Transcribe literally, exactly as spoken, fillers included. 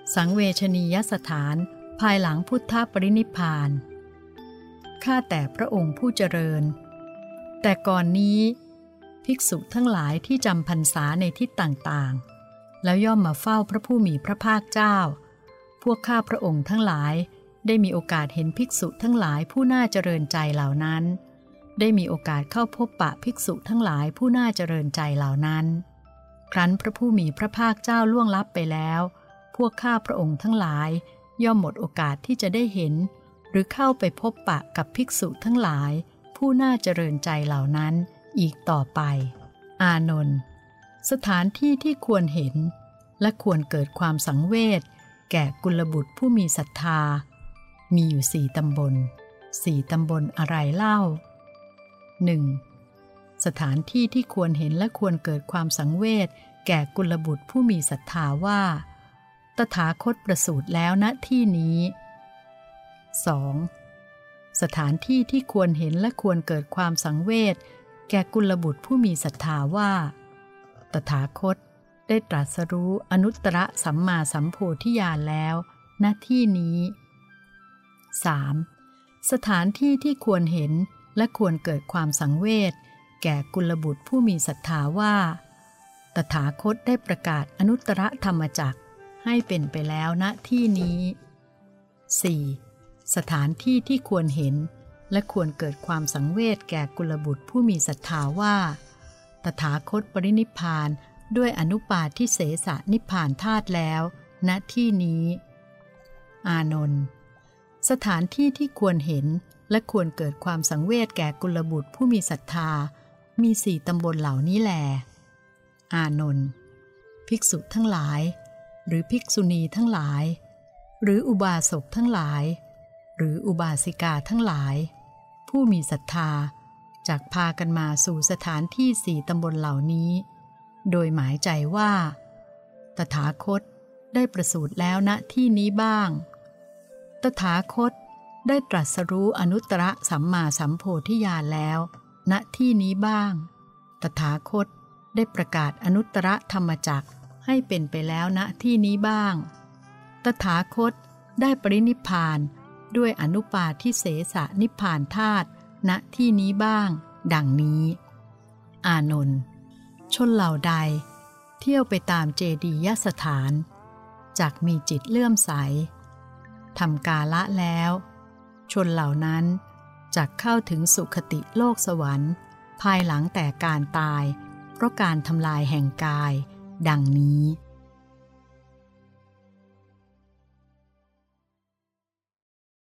สังเวชนียสถานภายหลังพุทธปรินิพพานข้าแต่พระองค์ผู้เจริญแต่ก่อนนี้ภิกษุทั้งหลายที่จำพรรษาในทิศต่างๆแล้วย่อมมาเฝ้าพระผู้มีพระภาคเจ้าพวกข้าพระองค์ทั้งหลายได้มีโอกาสเห็นภิกษุทั้งหลายผู้น่าเจริญใจเหล่านั้นได้มีโอกาสเข้าพบปะภิกษุทั้งหลายผู้น่าเจริญใจเหล่านั้นครั้นพระผู้มีพระภาคเจ้าล่วงลับไปแล้วพวกข้าพระองค์ทั้งหลายย่อมหมดโอกาสที่จะได้เห็นหรือเข้าไปพบปะกับภิกษุทั้งหลายผู้น่าเจริญใจเหล่านั้นอีกต่อไปอานนท์สถานที่ที่ควรเห็นและควรเกิดความสังเวชแก่กุลบุตรผู้มีศรัทธามีอยู่สี่ตำบลสี่ตำบลอะไรเล่า หนึ่ง. สถานที่ที่ควรเห็นและควรเกิดความสังเวชแก่กุลบุตรผู้มีศรัทธาว่าตถาคตประสูติแล้วณที่นี้ สอง. สถานที่ที่ควรเห็นและควรเกิดความสังเวชแก่กุลบุตรผู้มีศรัทธาว่าตถาคตได้ตรัสรู้อนุตตรสัมมาสัมโพธิญาณแล้วณที่นี้ สาม. สถานที่ที่ควรเห็นและควรเกิดความสังเวชแก่กุลบุตรผู้มีศรัทธาว่าตถาคตได้ประกาศอนุตตรธรรมจักรให้เป็นไปแล้วณที่นี้ สี่. สถานที่ที่ควรเห็นและควรเกิดความสังเวชแก่กุลบุตรผู้มีศรัทธาว่าตถาคตปรินิพพานด้วยอนุปาทิเสสนิพพานธาตุแล้วณที่นี้อานนท์สถานที่ที่ควรเห็นและควรเกิดความสังเวชแก่กุลบุตรผู้มีศรัทธามีสี่ตำบลเหล่านี้แลอานนท์ภิกษุทั้งหลายหรือภิกษุณีทั้งหลายหรืออุบาสกทั้งหลายหรืออุบาสิกาทั้งหลายผู้มีศรัทธาจักพากันมาสู่สถานที่สี่ตำบลเหล่านี้โดยหมายใจว่าตถาคตได้ประสูติแล้วณที่นี้บ้างตถาคตได้ตรัสรู้อนุตตรสัมมาสัมโพธิญาณแล้วณที่นี้บ้างตถาคตได้ประกาศอนุตตรธรรมจักรให้เป็นไปแล้วณที่นี้บ้างตถาคตได้ปรินิพพานด้วยอนุปาทิเสสนิพพานธาตุณที่นี้บ้างดังนี้อานนท์ชนเหล่าใดเที่ยวไปตามเจดียสถานจักมีจิตเลื่อมใสทำกาละแล้วชนเหล่านั้นจักเข้าถึงสุคติโลกสวรรค์ภายหลังแต่การตายเพราะการทำลายแห่งกายดังนี้